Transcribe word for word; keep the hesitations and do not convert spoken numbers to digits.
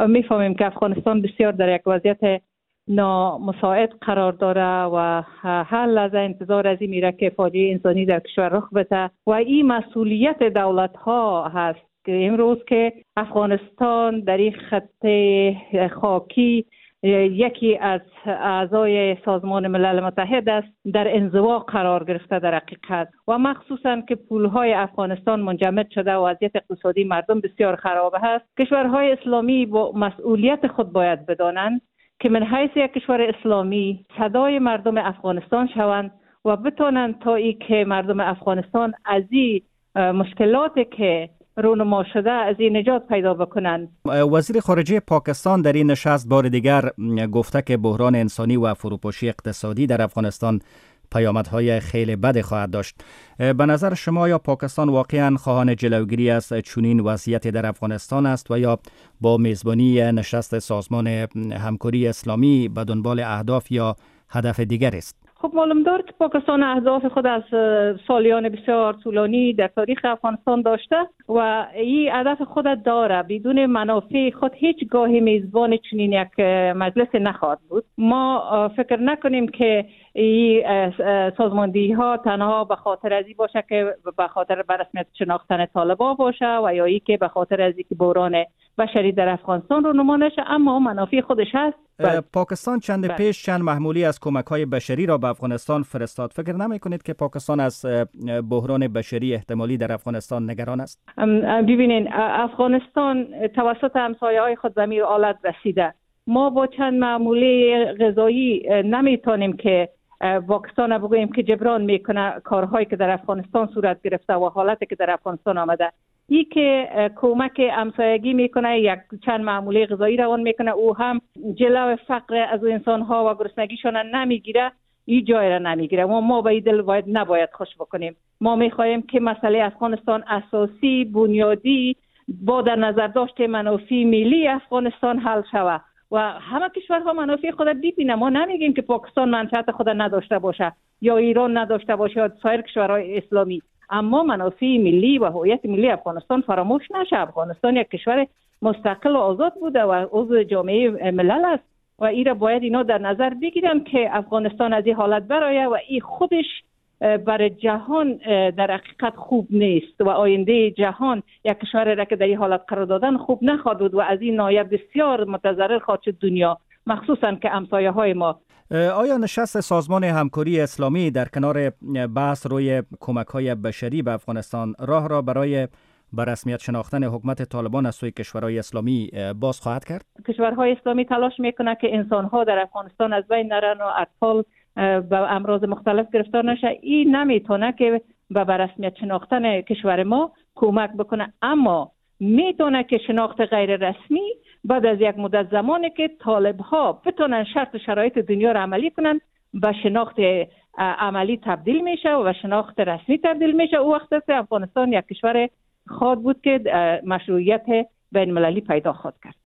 میفهمیم که افغانستان بسیار در یک وضعیت نامساعد قرار داره و هر لحظه انتظار از این میره که فاجعه انسانی در کشور رخ بده و این مسئولیت دولت ها هست که امروز که افغانستان در این خط خاکی یکی از اعضای سازمان ملل متحد است در انزوا قرار گرفته در حقیقت و مخصوصا که پولهای افغانستان منجمد شده و وضعیت اقتصادی مردم بسیار خراب است. کشورهای اسلامی با مسئولیت خود باید بدانند که من حیث یک کشور اسلامی صدای مردم افغانستان شوند و بتونند تا ای که مردم افغانستان از این مشکلاتی که رونما شده از این نجات پیدا بکنند. وزیر خارجه پاکستان در این نشست بار دیگر گفته که بحران انسانی و فروپاشی اقتصادی در افغانستان پیامدهای خیلی بد خواهد داشت. به نظر شما یا پاکستان واقعا خواهان جلوگیری از چنین وضعیتی در افغانستان است و یا با میزبانی نشست سازمان همکاری اسلامی به دنبال اهداف یا هدف دیگر است؟ خب معلوم دار که پاکستان اهداف خود از سالیان بسیار طولانی در تاریخ افغانستان داشته و این هدف خود داره. بدون منافع خود هیچ گاهی میزبان چنین یک مجلس نخواهد بود. ما فکر نکنیم که این سازماندهی ها تنها به خاطر ازی باشه که به خاطر برسمیت شناختن طالبان باشه و یا ای که به خاطر ازی که بحران بشری در افغانستان رو نما نشه، اما منافع خودش هست. پاکستان چند بله. پیش چند محمولی از کمک‌های بشری را به افغانستان فرستاد. فکر نمی‌کنید که پاکستان از بحران بشری احتمالی در افغانستان نگران است؟ ببینید افغانستان توسط همسایه‌های خود به این حالت رسیده. ما با چند معمولی غذایی نمیتونیم که پاکستان بگوییم که جبران میکنه کارهایی که در افغانستان صورت گرفته و حالتی که در افغانستان آمده. ای که کمک همسایگی میکنه، یک چند معمولی غذایی روان میکنه، او هم جلو فقر از انسان ها و گرسنگیشون نمیگیره، این جای را نمیگیره. ما ما به دل باید نباید خوش بکنیم. ما میخواهیم که مسئله افغانستان اساسی بنیادی با در نظر داشت منافع ملی افغانستان حل شود و همه کشورها منافع خود ببینه. ما نمیگیم که پاکستان منفعت خود نداشته باشه یا ایران نداشته باشه یا سایر کشورهای اسلامی، اما منافع ملی و هویت ملی افغانستان فراموش نشه. افغانستان یک کشور مستقل و آزاد بوده و عضو جامعه ملل است و این را باید اینا در نظر بگیرن که افغانستان از این حالت برآید و این خودش برای جهان در حقیقت خوب نیست و آینده جهان یک کشور را که در این حالت قرار دادن خوب نخواهد بود و از این نایب بسیار متضرر خواهد شد دنیا، مخصوصا که همسایه های ما. آیا نشست سازمان همکاری اسلامی در کنار بحث روی کمک‌های بشری به افغانستان راه را برای به رسمیت شناختن حکومت طالبان از سوی کشورهای اسلامی باز خواهد کرد؟ کشورهای اسلامی تلاش میکنه که انسان‌ها در افغانستان از بین نرن و اطفال به امراض مختلف گرفتار نشه. این نمیتونه که به رسمیت شناختن کشور ما کمک بکنه، اما میتونه که شناخت غیر رسمی بعد از یک مدت زمانی که طالب‌ها بتونن شرط شرایط دنیا را عملی کنن به شناخت عملی تبدیل میشه و شناخت رسمی تبدیل میشه. او وقت است افغانستان یک کشور خواهد بود که مشروعیت بین المللی پیدا خواهد کرد.